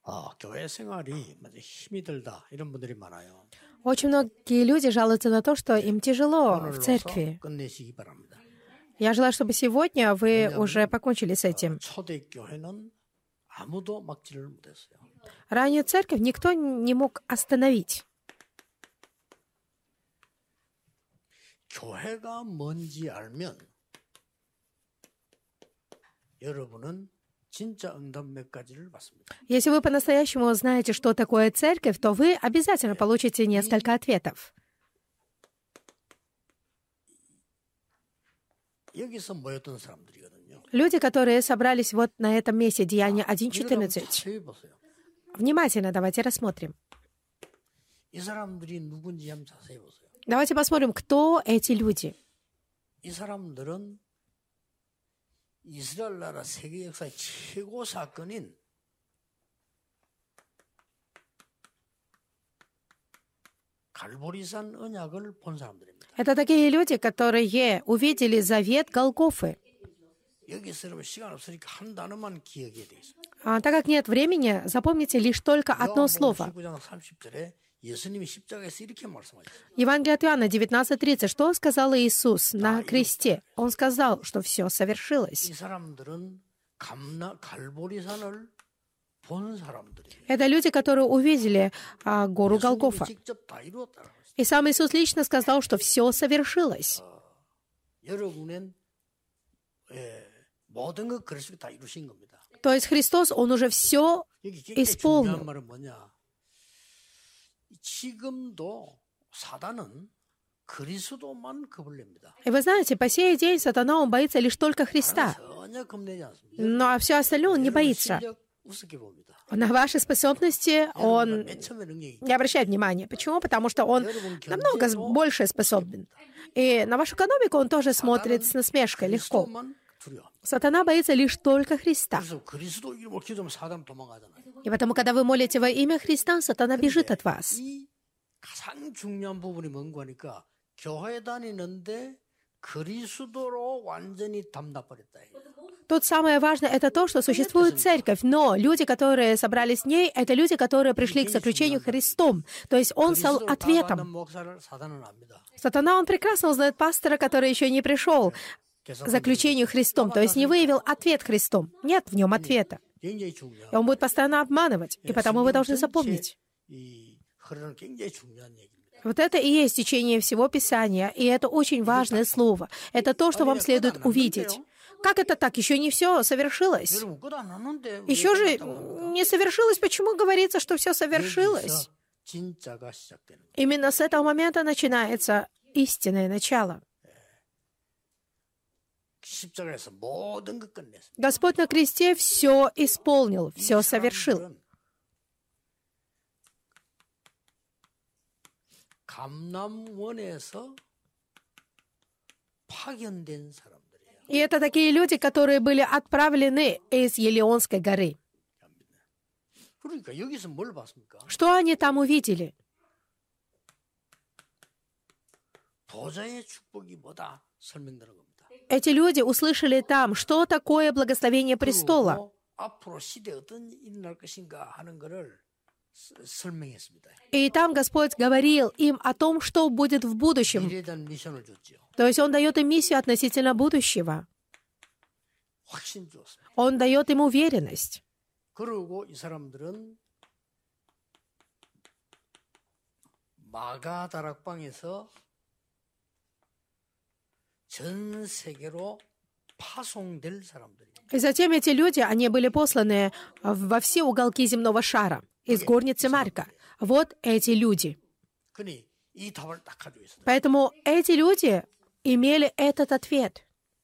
교회 생활이 힘이 들다 이런 분들이 많아요. Очень многие люди жалуются на то, что им тяжело в 오늘로써 церкви. 끝내시기 바랍니다. Я желаю, чтобы сегодня вы уже покончили с этим. 초대교회는 아무도 막지를 못했어요. Раннюю церковь никто не мог остановить. 교회가 뭔지 알면 여러분은 진짜 응답 몇 가지를 받습니다. Если вы по-настоящему знаете, что такое церковь, то вы обязательно получите несколько ответов. 여기서 모였던 사람들이거든요. Люди, которые собрались вот на этом месте, Деяния 여러분 1.14. 자세히 보세요. Внимательно давайте рассмотрим. 이 사람들이 누군지 한번 자세히 보세요. Давайте посмотрим, кто эти люди. 이 사람들은 이스라엘 나라 세계 역사의 최고 사건인 갈보리산 언약을 본 사람들입니다. Это такие люди, которые увидели завет Голгофы. 여기서 여러분 시간 없으니까 한 단어만 기억해야 되겠습니다. Так как нет времени, запомните лишь только одно слово. 19장 30절에 예수님이 십자가에서 이렇게 말씀하셨어요. Евангелие от Иоанна 19:30. Что сказал Иисус на кресте? Он сказал, что все совершилось. 이 사람들은 갈보리산을 본 사람들이에요. Это люди, которые увидели гору Голгофа. 예수님이 직접 다 이루었다고 했어요. И сам Иисус лично сказал, что все совершилось. 여러분은 모든 것 그리스도 다 이루신 겁니다. То есть Христос, Он уже все 여기 굉장히 исполнил. 중요한 말은 뭐냐? 지금도 사단은 그리스도만 겁을 냅니다. И вы знаете, по сей день сатана, он боится лишь только Христа. 전혀 겁내지 않습니다. Ну а все остальное он не боится. 실력 우습게 봅니다. На ваши способности он 맨 처음에 능력이 не обращает внимания. Почему? Потому что он намного больше способен. И на вашу экономику он тоже смотрит с насмешкой, легко. 그리스도만 두려워. Сатана боится лишь только Христа. 그래서 그리스도 이름으로 기도하면 사단 도망가잖아요. И потому, когда вы молите во имя Христа, сатана бежит от вас. 이 가장 중요한 부분이 뭔가 하니까 교회 다니는데 그리스도로 완전히 담나버렸다. Тут самое важное — это то, что существует церковь, но люди, которые собрались в ней, это люди, которые пришли к заключению Христом. То есть он стал ответом. Сатана, он прекрасно узнает пастора, который еще не пришел к заключению Христом, то есть не выявил ответ Христом. Нет в нем ответа. И он будет постоянно обманывать. И потому вы должны запомнить. Вот это и есть течение всего Писания, и это очень важное слово. Это то, что вам следует увидеть. Как это так? Еще не все совершилось. Еще же не совершилось. Почему говорится, что все совершилось? Именно с этого момента начинается истинное начало. Господь на кресте все исполнил, все совершил. 감람원에서 파견된 사람들이에요. И это такие люди, которые были отправлены из Елеонской горы. 그러니까 여기서 뭘 봤습니까? Что они там увидели? 보좌의 축복이 뭐다 설명되는 겁니다. Эти люди услышали там, что такое благословение престола. 그리고 앞으로 시대에 어떤 일이 날 것인가 하는 것을 설명했습니다. И там Господь говорил им о том, что будет в будущем. 미래에 대한 미션을 줬죠. То есть Он дает им миссию относительно будущего. 확신 주었습니다. Он дает им уверенность. 그리고 이 사람들은 마가 다락방에서 전 세계로 파송될 사람들이에요. И затем эти люди, они были посланы во все уголки земного шара, из горницы Марка. Вот эти люди. 그니 이 답을 딱 가지고 있어요. Поэтому эти люди имели этот ответ.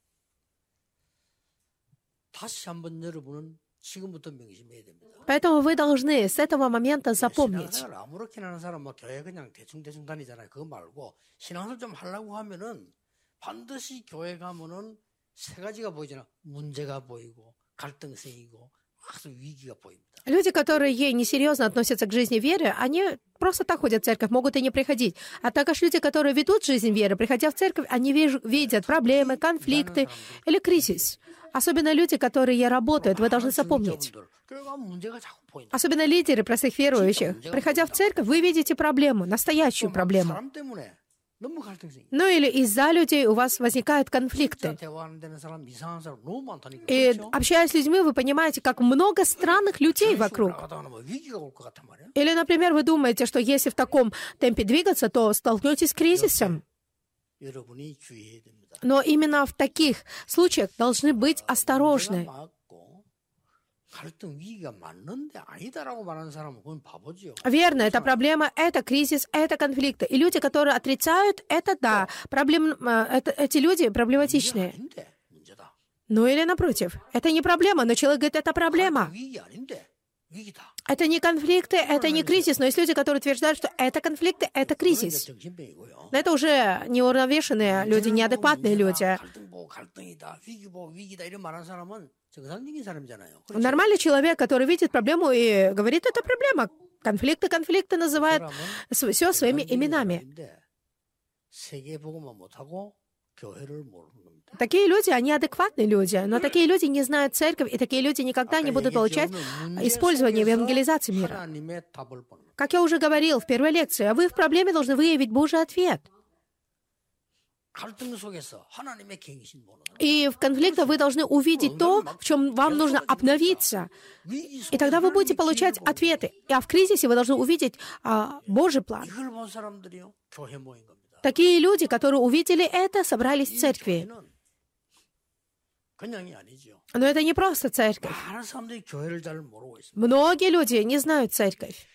다시 한번 여러분은 지금부터 명심해야 됩니다. Поэтому вы должны с этого момента запомнить. 신앙생활 아무렇게나 하는 사람 막 교회 그냥 대충 다니잖아요. 그거 말고 신앙생활 좀 하려고 하면은 반드시 교회 가면은 세 가지가 보이잖아. 문제가 보이고 갈등성이고 Люди, которые несерьезно относятся к жизни веры, они просто так ходят в церковь, могут и не приходить. А так как люди, которые ведут жизнь веры, приходя в церковь, они видят проблемы, конфликты или кризис. Особенно люди, которые работают, вы должны запомнить. Особенно лидеры простых верующих. Приходя в церковь, вы видите проблему, настоящую проблему. Ну или из-за людей у вас возникают конфликты. И общаясь с людьми, вы понимаете, как много странных людей вокруг. Или, например, вы думаете, что если в таком темпе двигаться, то столкнетесь с кризисом. Но именно в таких случаях должны быть осторожны. Верно, это проблема, это кризис, это конфликты. И люди, которые отрицают, это да, эти люди проблематичные. Ну или напротив, это не проблема, но человек говорит, это проблема. Это не конфликты, это не кризис, но есть люди, которые утверждают, что это конфликты, это кризис. Но это уже неуравновешенные люди, неадекватные люди. Нормальный человек, который видит проблему и говорит, это проблема. Конфликты называют все своими именами. Такие люди, они адекватные люди, но такие люди не знают церковь, и такие люди никогда не будут получать использование в евангелизации мира. Как я уже говорил в первой лекции, вы в проблеме должны выявить Божий ответ. И в конфликтах вы должны увидеть то, в чем вам нужно обновиться. И тогда вы будете получать ответы. А в кризисе вы должны увидеть Божий план. Такие люди, которые увидели это, собрались в церкви. Но это не просто церковь. Многие люди не знают церковь.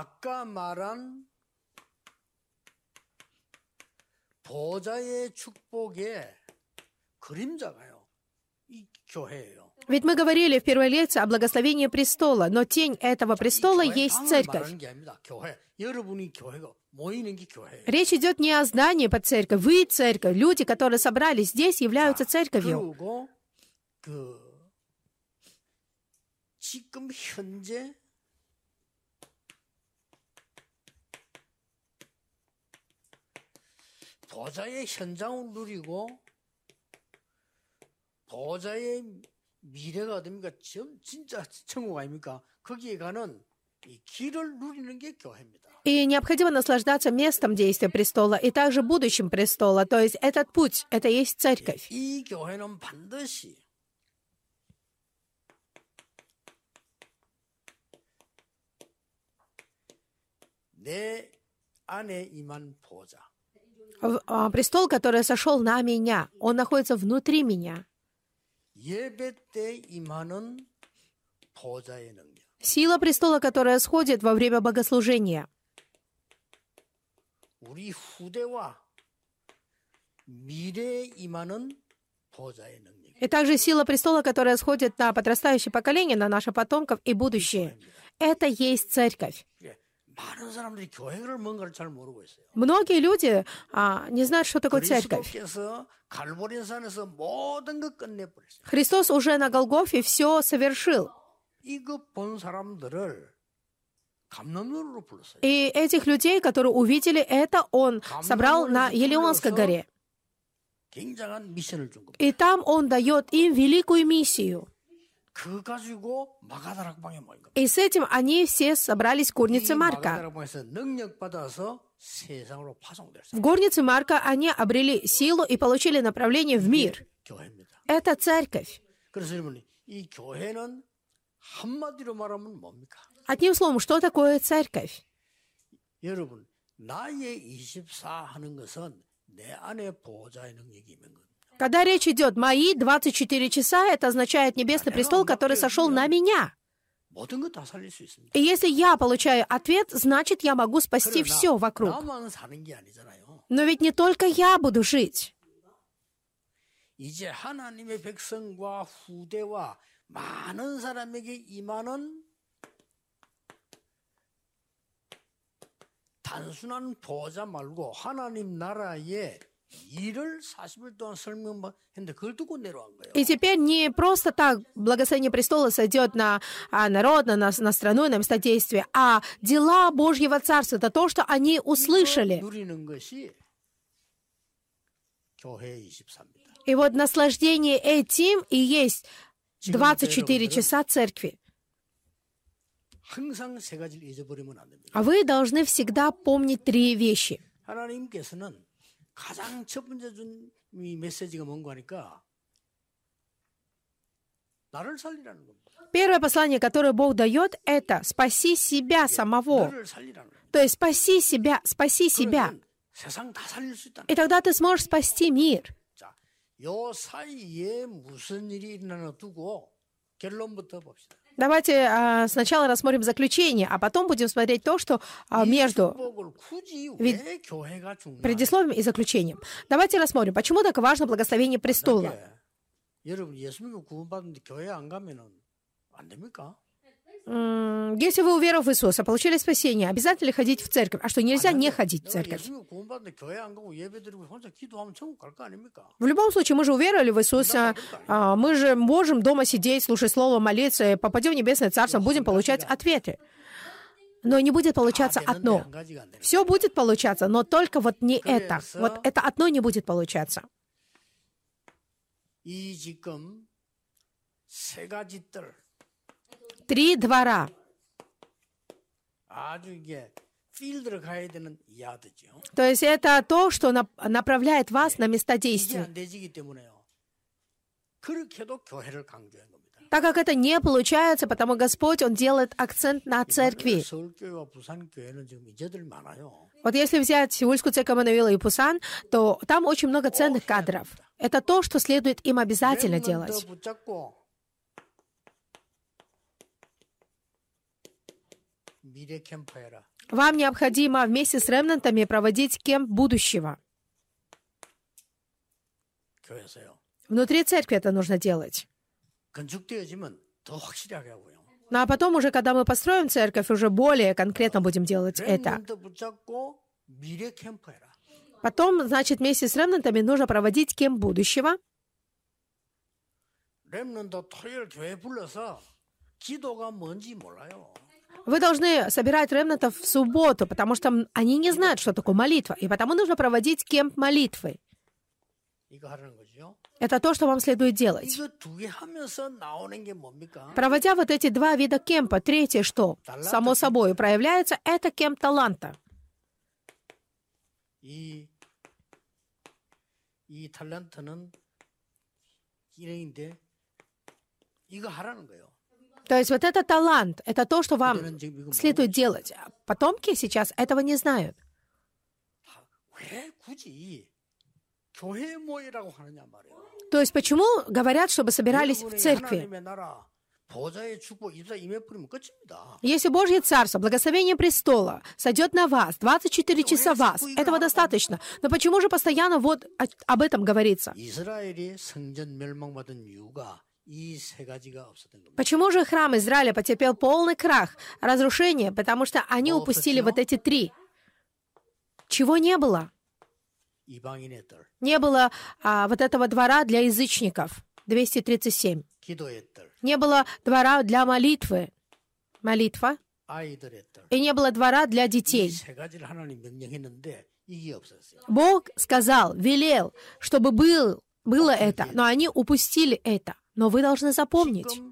Ведь мы говорили в первой лекции о благословении престола, но тень этого престола есть церковь. Речь идет не о здании под церковь. Вы церковь. Люди, которые собрались здесь, являются церковью. 보좌의 현장을 누리고 보좌의 미래가 어딥니까? 진짜 천국 아닙니까? 거기에 가는 이 길을 누리는 게 교회입니다. И необходимо наслаждаться местом действия престола и также будущим престола. То есть этот путь, это и есть церковь. 이 교회는 반드시 내 안에 임한 보좌. Престол, который сошел на меня, он находится внутри меня. Сила престола, которая сходит во время богослужения. И также сила престола, которая сходит на подрастающее поколение, на наших потомков и будущее. Это есть церковь. Многие люди не знают, что такое церковь. Христос уже на Голгофе все совершил. И этих людей, которые увидели это, Он собрал на Елеонской горе. И там Он дает им великую миссию. И с этим они все собрались в горнице Марка. В горнице Марка они обрели силу и получили направление в мир. Это церковь. Одним словом, что такое церковь? Когда речь идет «мои 24 часа», это означает небесный престол, который сошел на меня. И если я получаю ответ, значит, я могу спасти все вокруг. Но ведь не только я буду жить. 단순한 보좌 말고 하나님 나라의 일을 40일 동안 설명했는데 그걸 듣고 내려간 거예요. И теперь не просто так благословение престола сойдет на народ, на страну и на местодействие, а дела Божьего Царства, это то, что они услышали. 누리는 것이 교회 24입니다. И вот наслаждение этим и есть 24 часа церкви. 항상 세 가지를 잊어버리면 안 됩니다. А вы должны всегда помнить три вещи. 하나님께서는 가장 첫 번째 준 이 메시지가 뭔가 하니까 나를 살리라는 겁니다. Первое послание, которое Бог дает, это «спаси себя самого». 너를 살리라는 겁니다. То есть спаси себя, спаси себя. 그러면 세상 다 살릴 수 있다는 И тогда ты сможешь спасти мир. 자, 요 사이에 무슨 일이 일어나나 두고 결론부터 봅시다. Давайте сначала рассмотрим заключение, а потом будем смотреть то, что между 축복을 굳이 왜 교회가 중요해? предисловием и заключением. Давайте рассмотрим, почему так важно благословение престола. 여러분 예수 믿고 구원받는데 교회 안 가면은 안 됩니까? Если вы, уверовав в Иисуса, получили спасение, обязательно ли ходить в церковь? А что, нельзя не ходить в церковь? 예수 믿고 구원받는데 교회 안 가고 예배드리고 혼자 기도하면 천국 갈 거 아닙니까? В любом случае, мы же уверовали в Иисуса, мы же можем дома сидеть, слушать Слово, молиться, и попадем в Небесное Царство, будем получать ответы. Но не будет получаться одно. Все будет получаться, но только вот не это. Вот это одно не будет получаться. 이 지금 세 가지 뜰 Три двора. 아주 이게 필드를 가야 되는 야드죠. То есть это то, что направляет вас на места 이게 действия. 안 되지기 때문에요. 그렇게도 교회를 강조한 겁니다. Так как это не получается, потому Господь, Он делает акцент на церкви. 서울교회와 부산교회는 지금 이제들 많아요. Вот если взять Сеульскую церковь Эммануила и Пусан, то там очень много ценных кадров. Это то, что следует им обязательно делать. 붙잡고 미래 캠프 해라. Вам необходимо вместе с ремнантами проводить кемп будущего. 교회에서요. Внутри церкви это нужно делать. 건축되어지면 더 확실하게 하고요. Ну а потом уже, когда мы построим церковь, уже более конкретно будем делать это. 렘넌트 붙잡고 미래 캠프 해라. Потом, значит, вместе с ремнантами нужно проводить кемп будущего. 렘넌트 토요일 교회 불러서 기도가 뭔지 몰라요. Вы должны собирать ремнантов в субботу, потому что они не знают, что такое молитва. И потому нужно проводить кемп молитвы. 이거 하라는 거죠. Это то, что вам следует делать. 이거 두 개 하면서 나오는 게 뭡니까? Проводя вот эти два вида кемпа, третье, что само собой проявляется, это кемп таланта. 이 탤런트는 일행인데 이거 하라는 거예요. То есть вот это талант, это то, что вам следует делать. Потомки сейчас этого не знают. 왜 굳이 교회 모이라고 하느냐 말이에요. То есть почему говорят, чтобы собирались в церкви? 하나님의 나라 보좌의 축복 24 임해버리면 끝입니다. Если Божье Царство, благословение престола сойдет на вас, 24 часа вас, этого достаточно. Но почему же постоянно вот об этом говорится? 이스라엘이 성전 멸망받은 이유가 이 세 가지가 없었던 겁니다. Почему же храм Израиля потерпел полный крах, разрушение? Потому что они упустили вот эти три. Чего не было? 이방인의 뜰, Не было вот этого двора для язычников, 237. 기도의 뜰, Не было двора для молитвы, молитва. 아이들의 뜰. И не было двора для 이 детей. 세 가지를 하나님 명령했는데 이게 없었어요. Бог сказал, велел, чтобы было это, но они упустили это. Но вы должны запомнить. 지금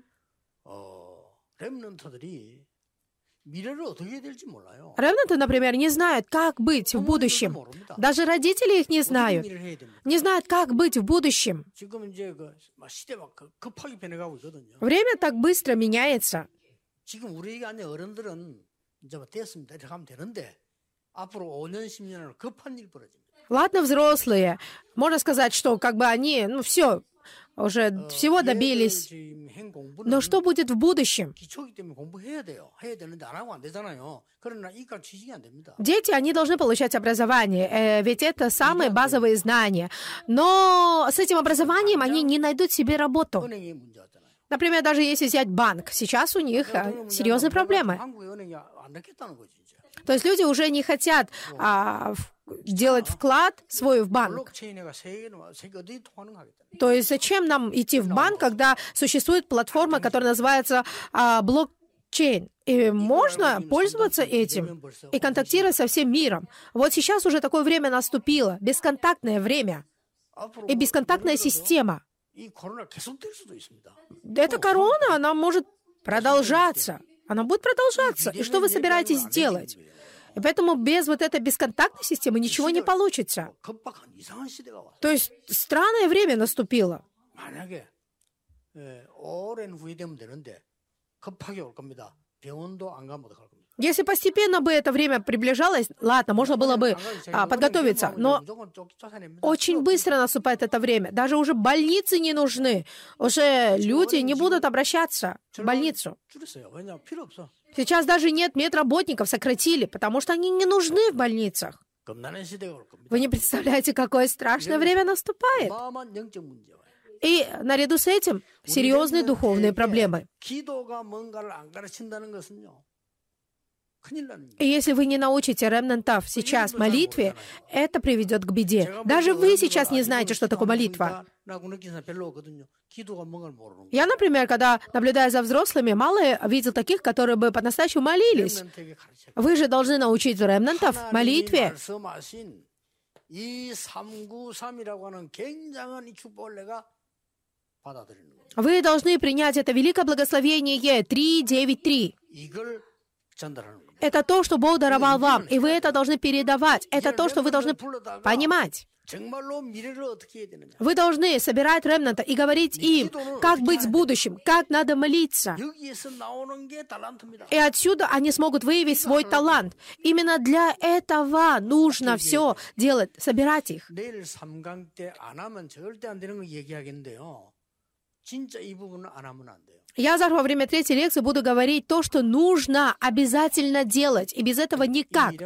렘넌트들이 미래를 어떻게 해야 될지 몰라요. Ремнанты, например, не знают, как быть в будущем. Даже родители их не знают. 미래를 해야 됩니다. Не знают, как быть в будущем. 지금 이제 시대가 급하게 변해가고 있거든요. Время так быстро меняется. 지금 우리가 아닌 어른들은 이제 됐습니다. 이렇게 하면 되는데 앞으로 5년, 10년은 급한 일 벌어집니다. Ладно, взрослые. Можно сказать, что как бы они, все, уже всего добились. Но что будет в будущем? 기초기 때문에 공부해야 돼요. 해야 되는데 안 하고 안 되잖아요. 그러나 이과 취직이 안 됩니다. Дети, они должны получать образование, ведь это самые базовые знания. Но с этим образованием они не найдут себе работу. 은행이 문제 왔잖아요. Например, даже если взять банк, сейчас у них серьезные проблемы. 한국의 은행이 안 넣겠다는 거지 이제. То есть люди уже не хотят делать вклад свой в банк. То есть зачем нам идти в банк, когда существует платформа, которая называется блокчейн? И можно пользоваться этим и контактировать со всем миром. Вот сейчас уже такое время наступило, бесконтактное время и бесконтактная система. Эта корона, она может продолжаться. Она будет продолжаться. И что вы собираетесь делать? И поэтому без вот этой бесконтактной системы ничего не получится. То есть странное время наступило. Если постепенно бы это время приближалось, ладно, можно было бы подготовиться, но очень быстро наступает это время. Даже уже больницы не нужны. Уже люди не будут обращаться в больницу. Сейчас даже нет медработников, сократили, потому что они не нужны в больницах. Вы не представляете, какое страшное время наступает. И наряду с этим серьезные духовные проблемы. И если вы не научите ремнантов сейчас молитве, это приведет к беде. Даже вы сейчас не знаете, что такое молитва. Я, например, когда наблюдаю за взрослыми, мало видел таких, которые бы по-настоящему молились. Вы же должны научить ремнантов молитве. Вы должны принять это великое благословение 3:9:3. Это то, что Бог даровал вам, и вы это должны передавать. Это то, что вы должны понимать. Вы должны собирать ремнанта и говорить им, как быть с будущим, как надо молиться. И отсюда они смогут выявить свой талант. Именно для этого нужно все делать, собирать их. Я завтра во время третьей лекции буду говорить то, что нужно обязательно делать, и без этого никак.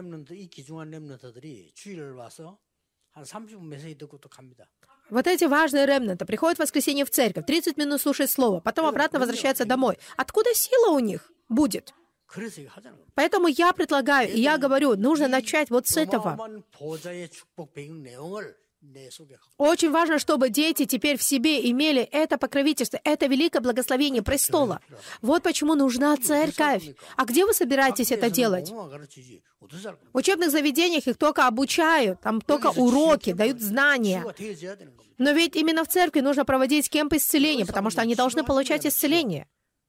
Вот эти важные ремнанты приходят в воскресенье в церковь, 30 минут слушают слово, потом обратно возвращаются домой. Откуда сила у них будет? Поэтому я предлагаю, и я говорю, нужно начать вот с этого. Очень важно, чтобы дети теперь в себе имели это покровительство, это великое благословение престола. Вот почему нужна церковь. А где вы собираетесь это делать? В учебных заведениях их только обучают, там только уроки, дают знания. Но ведь именно в церкви нужно проводить кемпы исцеления, потому что они должны получать исцеление.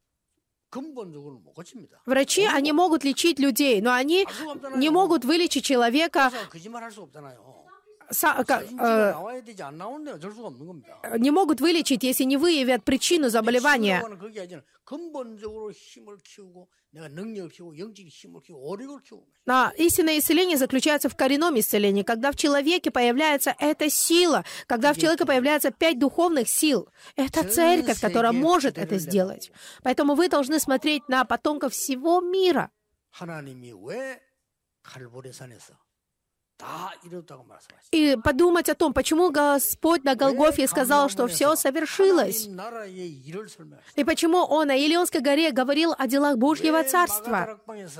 Врачи, они могут лечить людей, но они не могут вылечить человека. Не могут вылечить, если не выявят причину заболевания. Но истинное исцеление заключается в коренном исцелении, когда в человеке появляется эта сила, когда в человеке появляется 5 духовных сил. Это церковь, которая может это сделать. Поэтому вы должны смотреть на потомков всего мира. И подумать о том, почему Господь на Голгофе сказал, что все совершилось. И почему Он на Илионской горе говорил о делах Божьего Царства.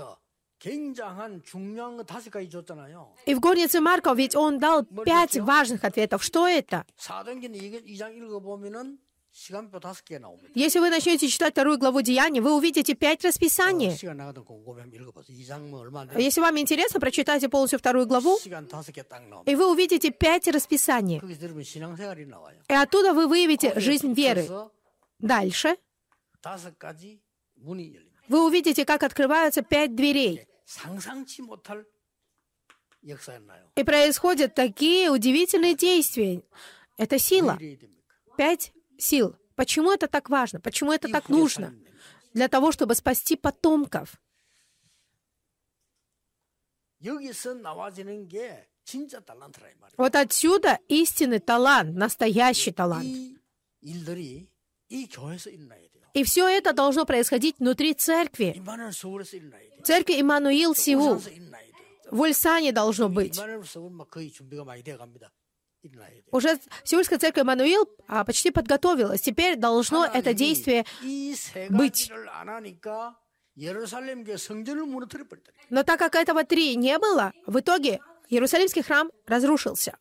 И в горнице Маркова ведь Он дал 5 важных ответов. Что это? Если вы начнете читать 2 главу Деяний, вы увидите 5 расписаний. Если вам интересно, прочитайте полностью 2 главу, и вы увидите 5 расписаний. И оттуда вы выявите жизнь веры. Дальше вы увидите, как открываются 5 дверей. И происходят такие удивительные действия. Это сила. 5 сил. Почему это так важно? Почему это так нужно? Для того, чтобы спасти потомков. Вот отсюда истинный талант, настоящий талант. И все это должно происходить внутри церкви. Церкви Иммануил Сеул. В Ульсане должно быть. Уже Сеульская церковь Иммануил почти подготовилась. Теперь должно это действие быть. Но так как этого 3 не было, в итоге Иерусалимский храм разрушился.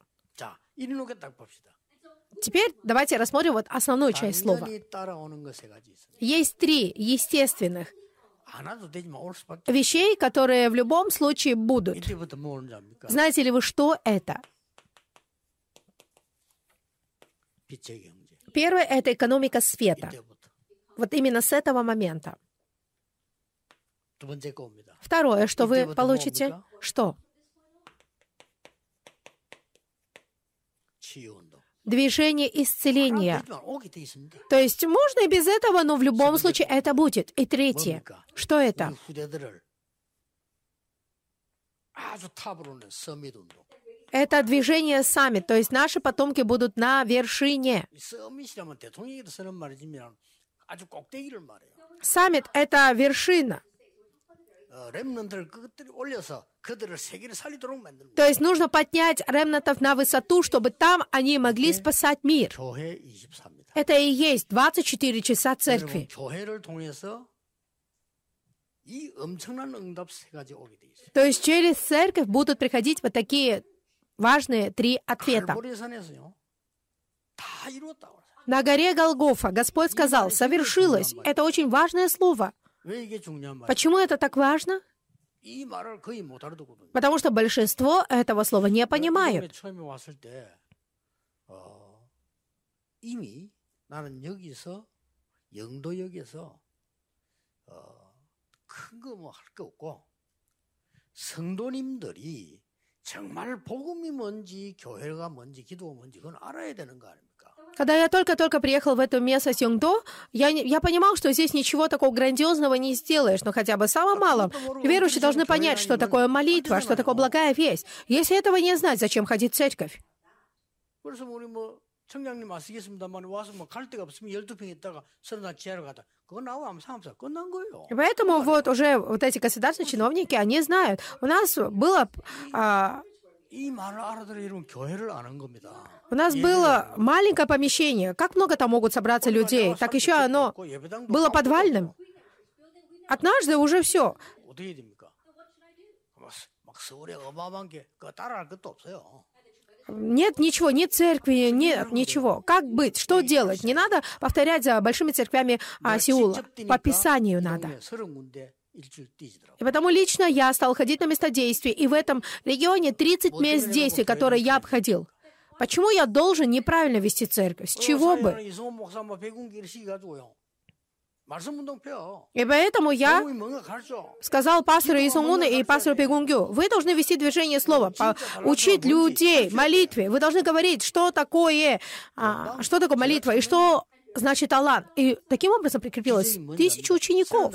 Теперь давайте рассмотрим вот основную часть слова. Есть 3 естественных вещей, которые в любом случае будут. Знаете ли вы, что это? Первое — это экономика света. Вот именно с этого момента. Второе, что вы получите, что? Движение исцеления. То есть можно и без этого, но в любом случае это будет. И третье, что это? Это движение саммит, то есть наши потомки будут на вершине. Саммит — это вершина. То есть нужно поднять ремнантов на высоту, чтобы там они могли спасать мир. Это и есть 24 часа церкви. То есть через церковь будут приходить вот такие важные 3 ответа. На горе Голгофа Господь сказал: «Совершилось». Это очень важное слово. Почему это так важно? Потому что большинство этого слова не понимают. Когда я только-только приехал в это место Сёнгдо, я понимал, что здесь ничего такого грандиозного не сделаешь, но хотя бы самым малым. Верующие должны понять, что такое молитва, что такое благая весть. Если этого не знать, зачем ходить в церковь? Поэтому вот уже вот эти государственные чиновники, они знают. У нас было маленькое помещение. Как много там могут собраться людей? Так еще оно было подвальным. Однажды уже все. Нет ничего, нет церкви, нет ничего. Как быть? Что делать? Не надо повторять за большими церквями Сеула. По Писанию надо. И потому лично я стал ходить на места действий, и в этом регионе 30 мест действий, которые я обходил. Почему я должен неправильно вести церковь? С чего бы? И поэтому я сказал пастору Исонгуну и пастору Пегунгю: вы должны вести движение слова, учить людей молитве. Вы должны говорить, что такое молитва и что значит талант. И таким образом прикрепилось 1000 учеников.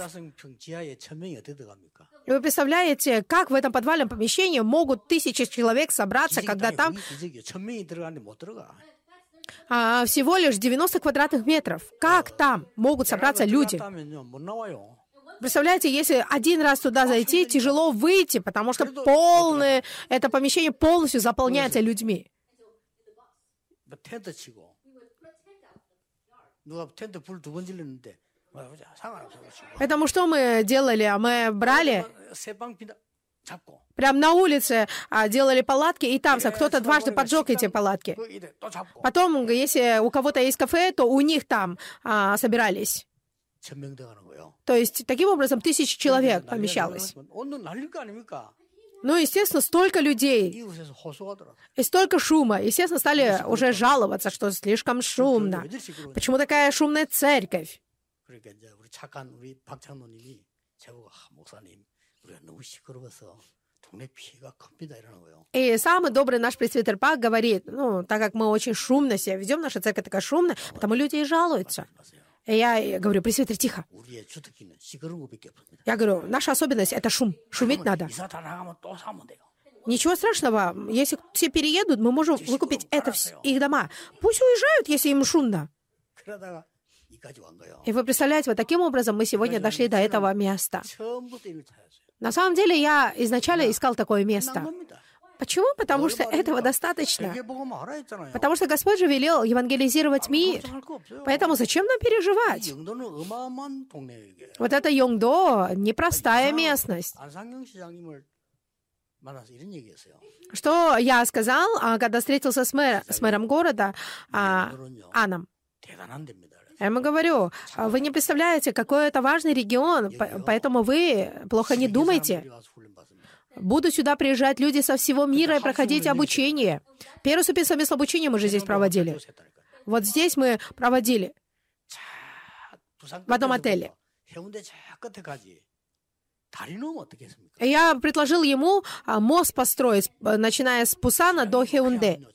И вы представляете, как в этом подвальном помещении могут 1000 человек собраться, когда там всего лишь 90 квадратных метров. Как там могут собраться люди? Представляете, если один раз туда зайти, тяжело выйти, потому что это помещение полностью заполняется людьми. Поэтому что мы делали? Мы брали прямо на улице, делали палатки, и там кто-то дважды поджег эти палатки. Потом, если у кого-то есть кафе, то у них там собирались. То есть, таким образом, 1000 человек помещалось. Ну, естественно, столько людей и столько шума. Естественно, стали уже жаловаться, что слишком шумно. Почему такая шумная церковь? И самый добрый наш пресвитер Пак говорит: так как мы очень шумно себя ведем, наша церковь такая шумная, потому люди и жалуются. И я говорю: пресвитер, тихо. Я говорю: наша особенность — это шум. Шуметь надо. Ничего страшного. Если все переедут, мы можем выкупить их дома. Пусть уезжают, если им шумно. И вы представляете, вот таким образом мы сегодня дошли до этого места. На самом деле, я изначально искал такое место. Почему? Потому что этого достаточно. Потому что Господь же велел евангелизировать мир. Поэтому зачем нам переживать? Вот это Йонгдо — непростая местность. Что я сказал, когда встретился с мэром города Аном? Я ему говорю, вы не представляете, какой это важный регион, поэтому вы плохо не думайте. Будут сюда приезжать люди со всего мира и проходить обучение. Первый ступень совместного обучения мы же здесь проводили. Вот здесь мы проводили в одном отеле. Я предложил ему мост построить, начиная с Пусана до Хеунде.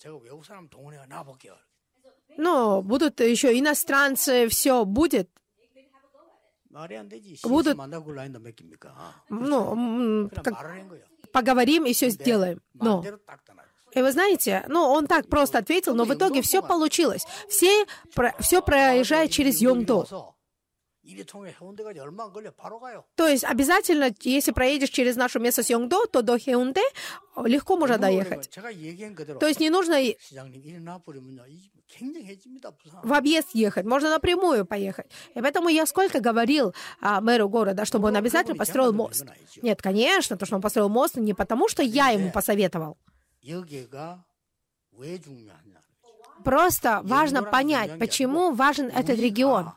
Ну, будут еще иностранцы, все будет. Будут, поговорим и все сделаем. Но, и вы знаете, он так просто ответил, но в итоге все получилось. Все проезжает через Йонгдо. То есть обязательно, если проедешь через нашу местность Йонгдо, то до Хеунде легко можно доехать. То есть не нужно в объезд ехать, можно напрямую поехать. И поэтому я сколько говорил мэру города, чтобы он обязательно построил мост. Нет, конечно, то, что он построил мост, не потому, что я ему посоветовал. Просто важно понять, почему важен этот регион.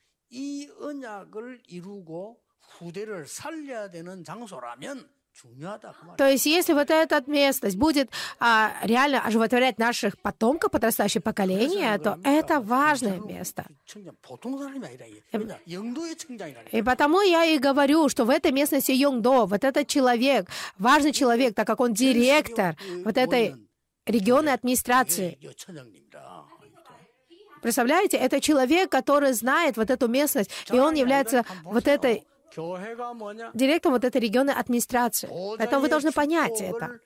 То есть, если вот эта местность будет реально оживотворять наших потомков, подрастающее поколение, то это важное место. И потому я и говорю, что в этой местности Йонгдо, вот этот человек, важный человек, так как он директор вот этой региональной администрации. Представляете, это человек, который знает вот эту местность, и он является вот этой директором вот этой региональной администрации. Поэтому вы должны понять это.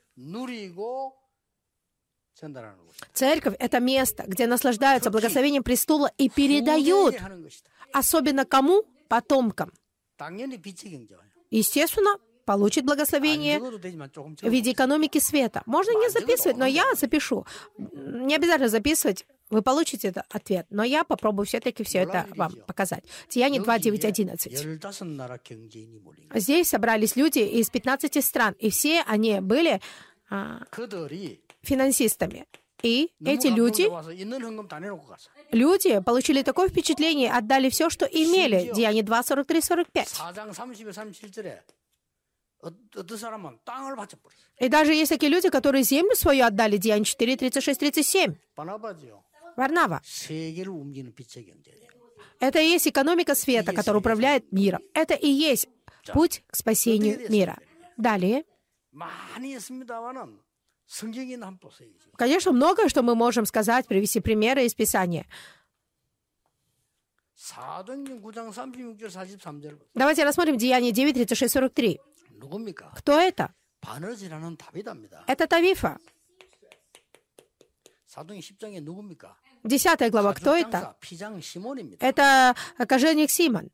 Церковь — это место, где наслаждаются благословением престола и передают. Особенно кому? Потомкам. Естественно, получит благословение в виде экономики света. Можно не записывать, но я запишу. Не обязательно записывать. Вы получите этот ответ, но я попробую все-таки все это вам показать. Деяние 2:9-11. Здесь собрались люди из 15 стран, и все они были финансистами. И эти люди получили такое впечатление, отдали все, что имели. Деяние 2:43-45. И даже есть такие люди, которые землю свою отдали. Деяние 4:36-37. Варнава. Это и есть экономика света, которая управляет миром. Это и есть путь к спасению мира. Далее. Конечно, многое, что мы можем сказать, привести примеры из Писания. Давайте рассмотрим Деяние 9:36-43. Кто это? Это Тавифа. 10 глава. Кто это? Это кожевник Симон.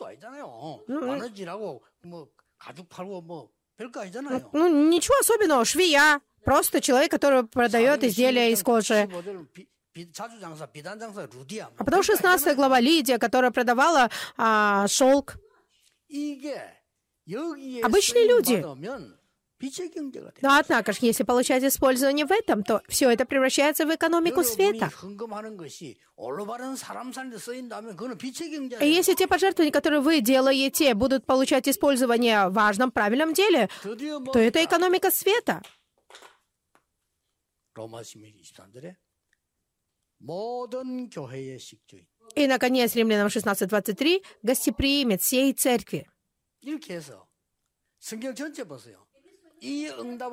Ничего особенного, швея. Просто человек, который продает изделия из кожи. А потом 16 глава Лидия, которая продавала шелк. Обычные люди. Но однако же, если получать использование в этом, то все это превращается в экономику света. И если те пожертвования, которые вы делаете, будут получать использование в важном, правильном деле, то это экономика света. И, наконец, Римлянам 16:23, гостеприимец всей церкви. И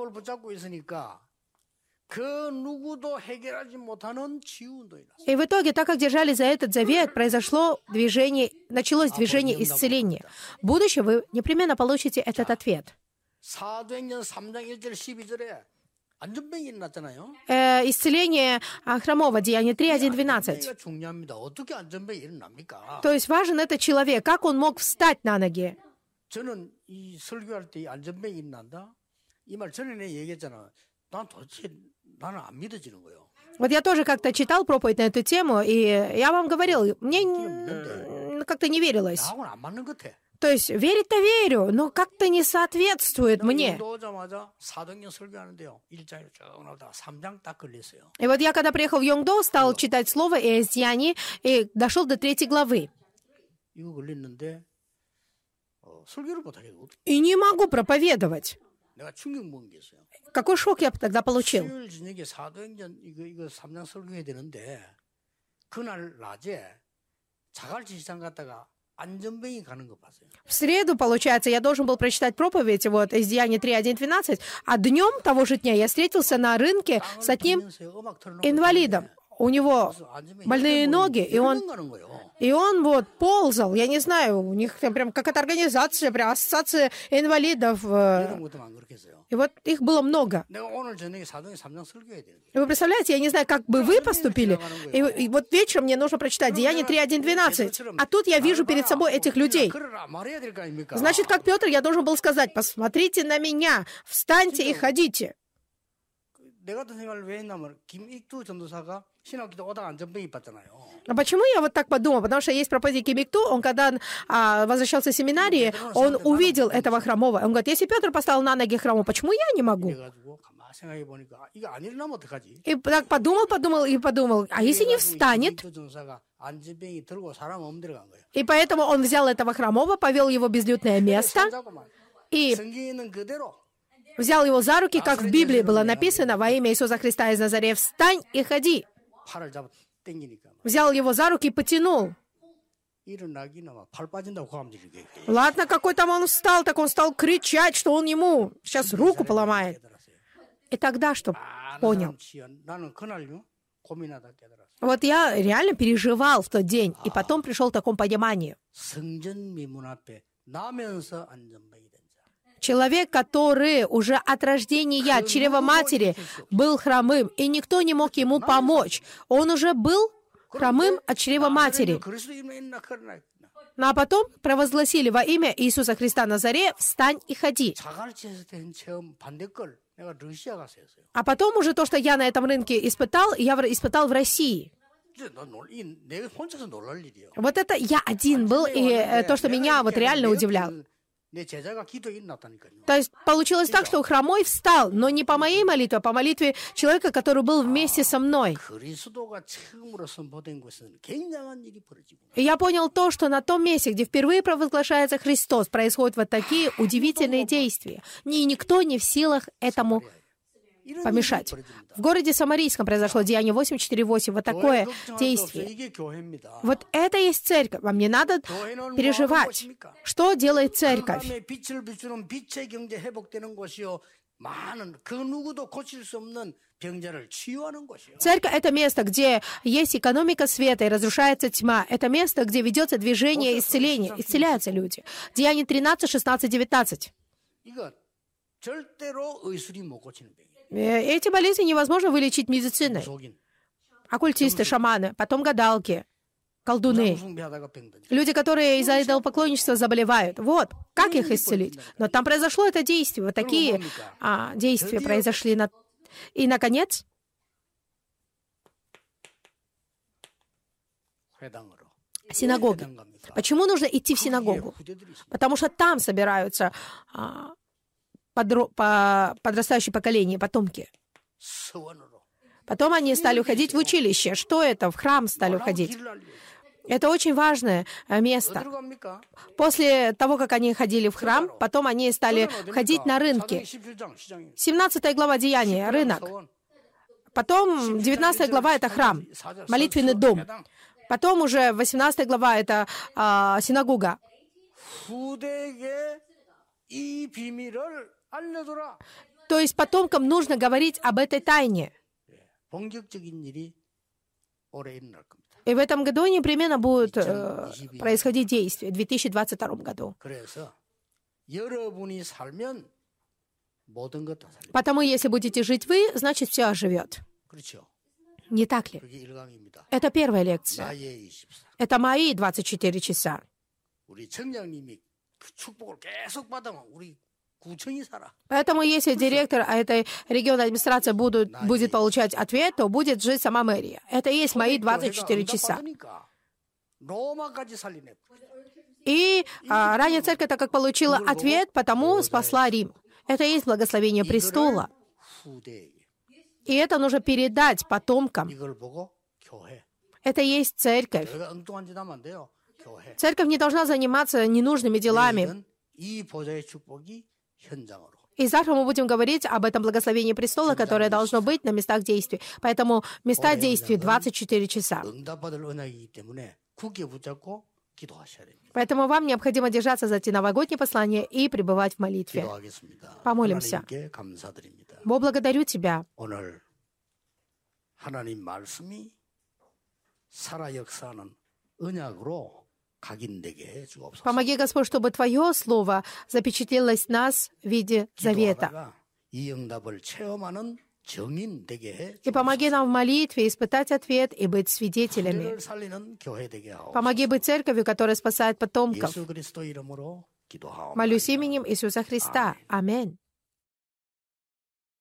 в итоге, так как держали за этот завет, началось движение исцеления. В будущем вы непременно получите этот ответ. Исцеление хромого, Деяние 3:1-12. То есть важен этот человек, как он мог встать на ноги. 난 도대체 나는 안 믿어지는 거예요. Вот я тоже как-то читал проповедь на эту тему, и я вам говорил, мне как-то не верилось. 나하고는 안 맞는 것 같아. То есть верить-то верю, но как-то не соответствует мне. 영도 오자마자 사도행전 설교하는데요. 1장에 쭉 나오다가 3장 딱 걸렸어요. И вот я, когда приехал в Йонгдо, стал читать слово и деяний, и дошел до 3 главы. 이거 걸렸는데 설교를 못 하겠고. И не могу проповедовать. 내가 충격 먹은 게 있어요. Какой шок я тогда получил. 수요일 저녁에 사도행전 이거 3장 설교해야 되는데 그날 낮에 자갈치시장 갔다가 안전뱅이 가는 거 봤어요. В среду, получается, я должен был прочитать проповедь вот, из Деяний 3:1-12, а днем того же дня я встретился на рынке с одним инвалидом. У него больные ноги, и он вот ползал, я не знаю, у них там прям какая-то организация, прям ассоциация инвалидов. И вот их было много. И вы представляете, я не знаю, как бы вы поступили. И вот вечером мне нужно прочитать Деяния 3:1-12. А тут я вижу перед собой этих людей. Значит, как Петр, я должен был сказать: посмотрите на меня, встаньте и ходите. А почему я вот так подумал? Потому что есть проповедник Ким Ик Ту, он когда возвращался из семинарии, он увидел этого хромого. Он говорит: если Петр поставил на ноги хромого, почему я не могу? И так подумал, а если не встанет? И поэтому он взял этого хромого, повел его в безлюдное место и взял его за руки, как в Библии было написано: во имя Иисуса Христа из Назарета, встань и ходи. Взял его за руки и потянул. Ладно, какой там он встал, так он стал кричать, что он ему сейчас руку поломает. И тогда что понял? Вот я реально переживал в тот день, и потом пришел к такому пониманию. Человек, который уже от рождения, от чрева матери, был хромым, и никто не мог ему помочь. Он уже был хромым от чрева матери. Ну а потом провозгласили: во имя Иисуса Христа Назаре, встань и ходи. А потом уже то, что я на этом рынке испытал, я испытал в России. Вот это я один был, и то, что меня вот реально удивляло. То есть получилось так, что хромой встал, но не по моей молитве, а по молитве человека, который был вместе со мной. И я понял то, что на том месте, где впервые провозглашается Христос, происходят вот такие удивительные действия. И никто не в силах этому помешать. В городе Самарийском произошло Деяние 8:4-8. Вот такое действие. Вот это и есть церковь. Вам не надо переживать. Что делает церковь? Церковь — это место, где есть экономика света и разрушается тьма. Это место, где ведется движение исцеления. Исцеляются люди. Деяние 13:16-19. Эти болезни невозможно вылечить медициной. Оккультисты, шаманы, потом гадалки, колдуны. Люди, которые из-за идолопоклонничества заболевают. Вот, как их исцелить? Но там произошло это действие. Вот такие действия произошли. И, наконец, синагоги. Почему нужно идти в синагогу? Потому что там собираются подрастающее поколение, потомки. Потом они стали уходить в училище. Что это? В храм стали уходить. Это очень важное место. После того, как они ходили в храм, потом они стали ходить на рынки. 17 глава Деяния — рынок. Потом 19 глава — это храм, молитвенный дом. Потом уже 18 глава — это синагога. То есть потомкам нужно говорить об этой тайне. И в этом году непременно будут происходить действия, в 2022 году. Потому если будете жить вы, значит, все оживет. Не так ли? Это первая лекция. Это мои 24 часа. 구청이 살아. Поэтому, если директор этой региональной администрации будет получать ответ, то будет жить сама мэрия. Это и есть мои 24 часа. 로마까지 살리네. И ранее церковь, так как получила ответ, потому спасла Рим. Это и есть благословение престола. И это нужно передать потомкам. 이걸 보고 교회. Это и есть церковь. 교회가 엉뚱한 짓 하면 안 돼요. 교회. Церковь не должна заниматься ненужными делами. 이 보좌의 축복이 현장으로. И завтра мы будем говорить об этом благословении престола, которое должно быть на местах действий. Поэтому места действий 24 часа. 응답받을 언약이기 때문에 굳게 붙잡고 기도하셔야 됩니다. Поэтому вам необходимо держаться за эти новогодние послания и пребывать в молитве. 기도하겠습니다. Помолимся. 하나님께 감사드립니다. Бог, благодарю Тебя. 오늘 하나님 말씀이 살아 역사하는 언약으로 각인되게 해 주옵소서. Помоги, Господь, чтобы Твое Слово запечатлелось в нас в виде завета. 기도하다가 이 응답을 체험하는 정인 되게 해 И помоги нам в молитве испытать ответ и быть 주옵소서. свидетелями. 후대를 살리는 교회 되게 하옵소서. Помоги быть церковью, которая спасает потомков. 예수 그리스도 이름으로 기도하옵나이다. Молюсь именем Иисуса Христа. Аминь.